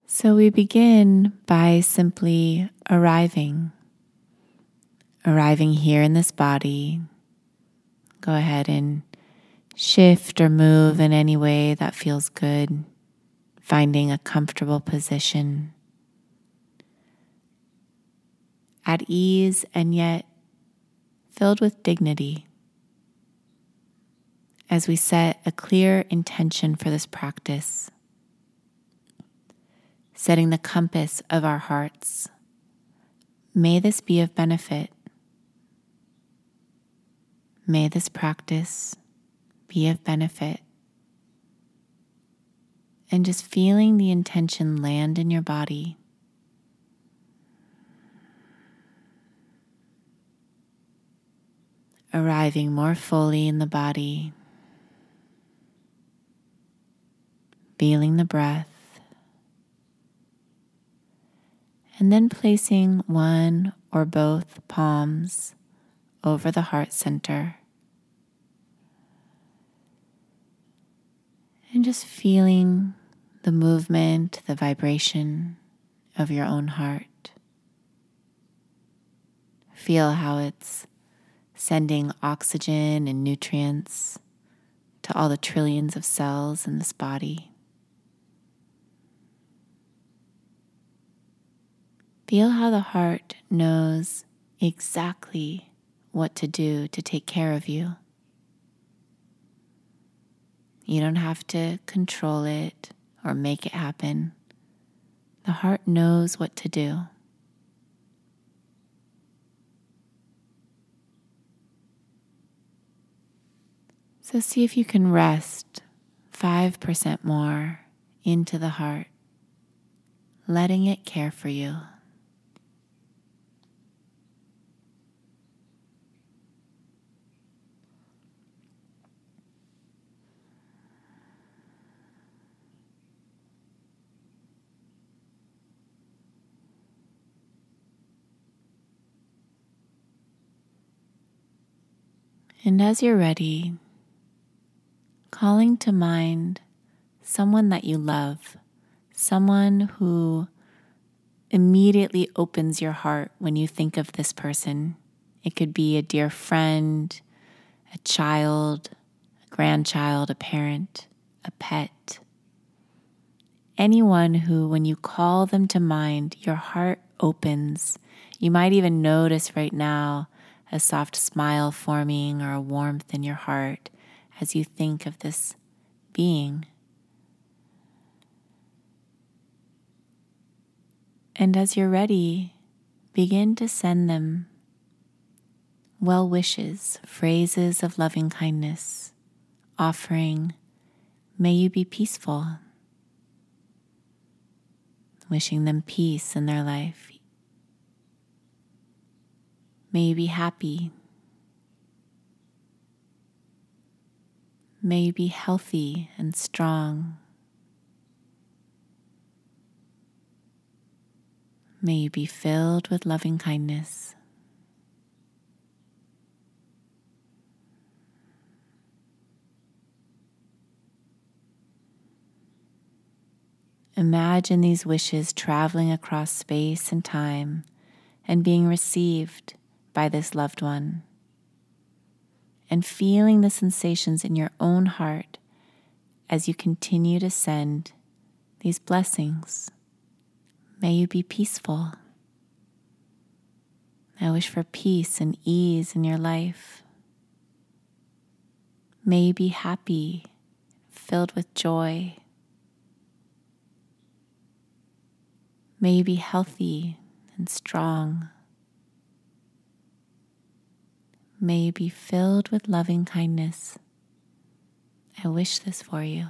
So we begin by simply arriving here in this body. Go ahead and shift or move in any way that feels good, finding a comfortable position, at ease and yet filled with dignity, as we set a clear intention for this practice, setting the compass of our hearts. May this be of benefit. May this practice be of benefit. And just feeling the intention land in your body. Arriving more fully in the body. Feeling the breath. And then placing one or both palms over the heart center. And just feeling the movement, the vibration of your own heart. Feel how it's sending oxygen and nutrients to all the trillions of cells in this body. Feel how the heart knows exactly what to do to take care of you. You don't have to control it or make it happen. The heart knows what to do. So see if you can rest 5% more into the heart, letting it care for you. And as you're ready, calling to mind someone that you love, someone who immediately opens your heart when you think of this person. It could be a dear friend, a child, a grandchild, a parent, a pet. Anyone who, when you call them to mind, your heart opens. You might even notice right now a soft smile forming or a warmth in your heart as you think of this being. And as you're ready, begin to send them well wishes, phrases of loving kindness, offering, may you be peaceful, wishing them peace in their life. May you be happy. May you be healthy and strong. May you be filled with loving kindness. Imagine these wishes traveling across space and time and being received by this loved one, and feeling the sensations in your own heart as you continue to send these blessings. May you be peaceful. I wish for peace and ease in your life. May you be happy, filled with joy. May you be healthy and strong. May you be filled with loving kindness. I wish this for you.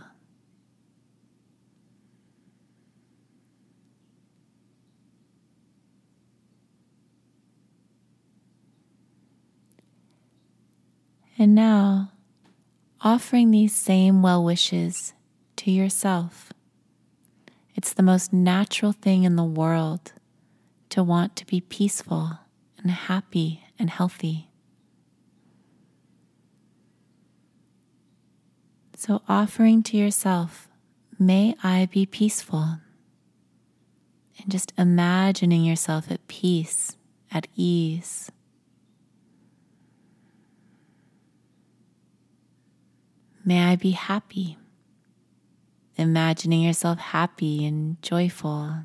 And now, offering these same well wishes to yourself. It's the most natural thing in the world to want to be peaceful and happy and healthy. So offering to yourself, may I be peaceful. and just imagining yourself at peace, at ease. May I be happy. Imagining yourself happy and joyful.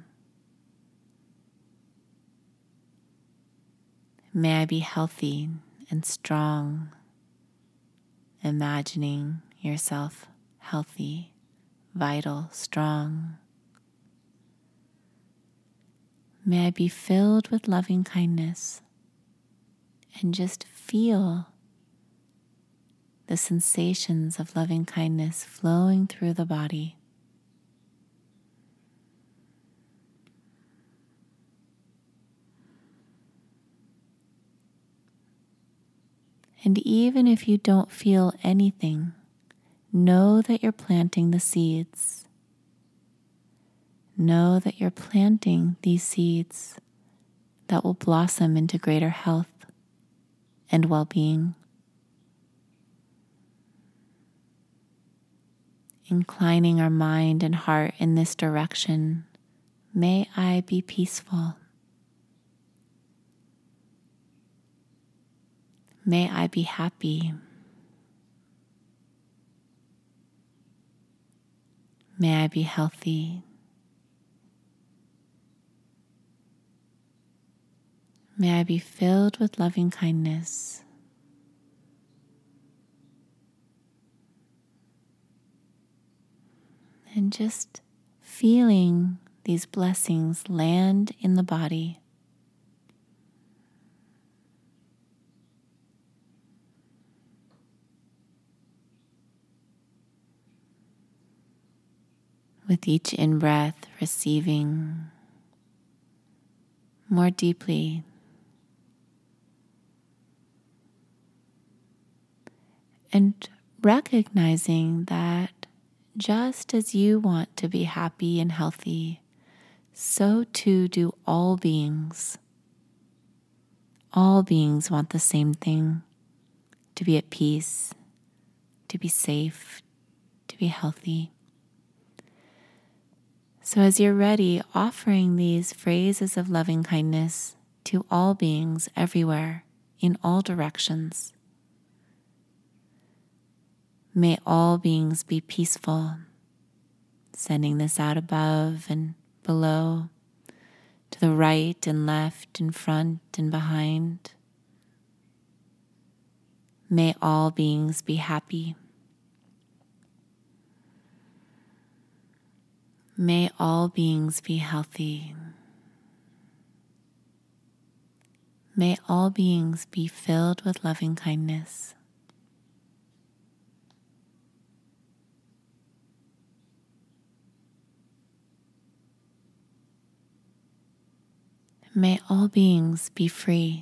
May I be healthy and strong. Imagining yourself healthy, vital, strong. May I be filled with loving kindness and just feel the sensations of loving kindness flowing through the body. And even if you don't feel anything, know that you're planting the seeds. Know that you're planting these seeds that will blossom into greater health and well-being. Inclining our mind and heart in this direction, may I be peaceful. May I be happy. May I be healthy. May I be filled with loving kindness. And just feeling these blessings land in the body. With each in-breath, receiving more deeply. And recognizing that just as you want to be happy and healthy, so too do all beings. All beings want the same thing: to be at peace, to be safe, to be healthy. So as you're ready, offering these phrases of loving kindness to all beings everywhere, in all directions. May all beings be peaceful, sending this out above and below, to the right and left, in front and behind. May all beings be happy. May all beings be healthy. May all beings be filled with loving kindness. May all beings be free.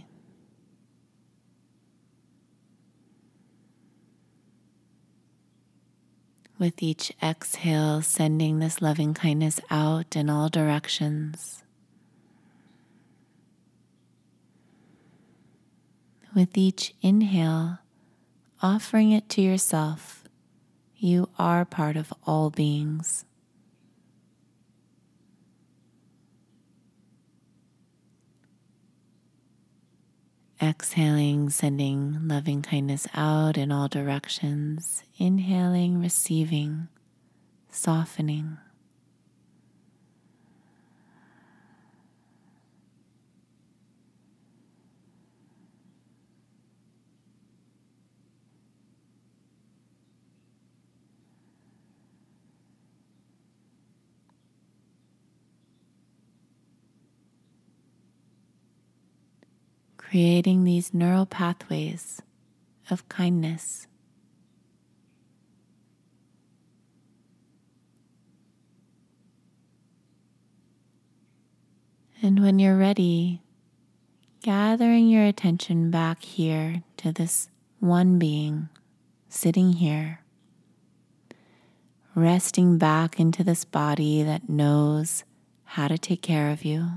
With each exhale, sending this loving kindness out in all directions. With each inhale, offering it to yourself. You are part of all beings. Exhaling, sending loving kindness out in all directions. Inhaling, receiving, softening. Creating these neural pathways of kindness. And when you're ready, gathering your attention back here to this one being sitting here, resting back into this body that knows how to take care of you.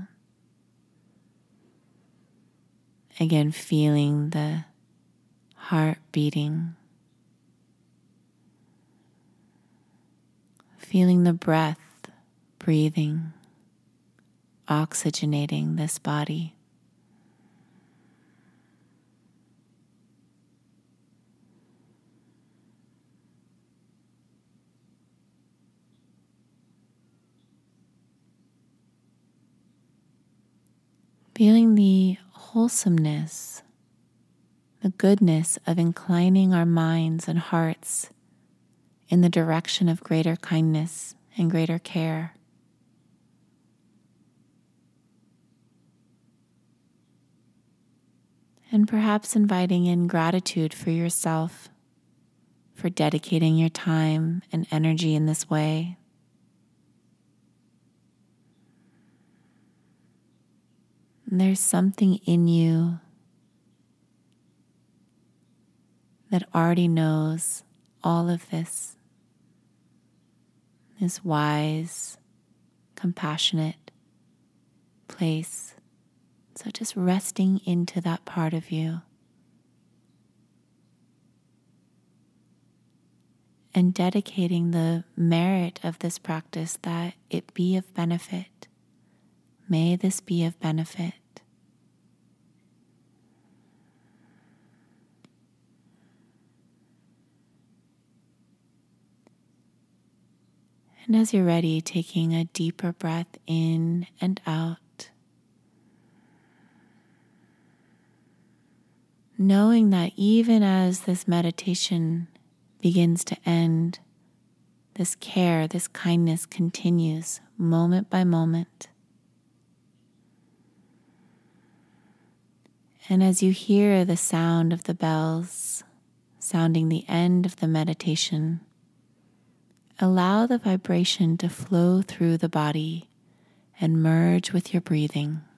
Again, feeling the heart beating, feeling the breath breathing, oxygenating this body. Feeling the wholesomeness, the goodness of inclining our minds and hearts in the direction of greater kindness and greater care. And perhaps inviting in gratitude for yourself for dedicating your time and energy in this way. And there's something in you that already knows all of this, wise, compassionate place. So just resting into that part of you and dedicating the merit of this practice that it be of benefit. May this be of benefit. And as you're ready, taking a deeper breath in and out, knowing that even as this meditation begins to end, this care, this kindness continues moment by moment. And as you hear the sound of the bells sounding the end of the meditation, allow the vibration to flow through the body and merge with your breathing.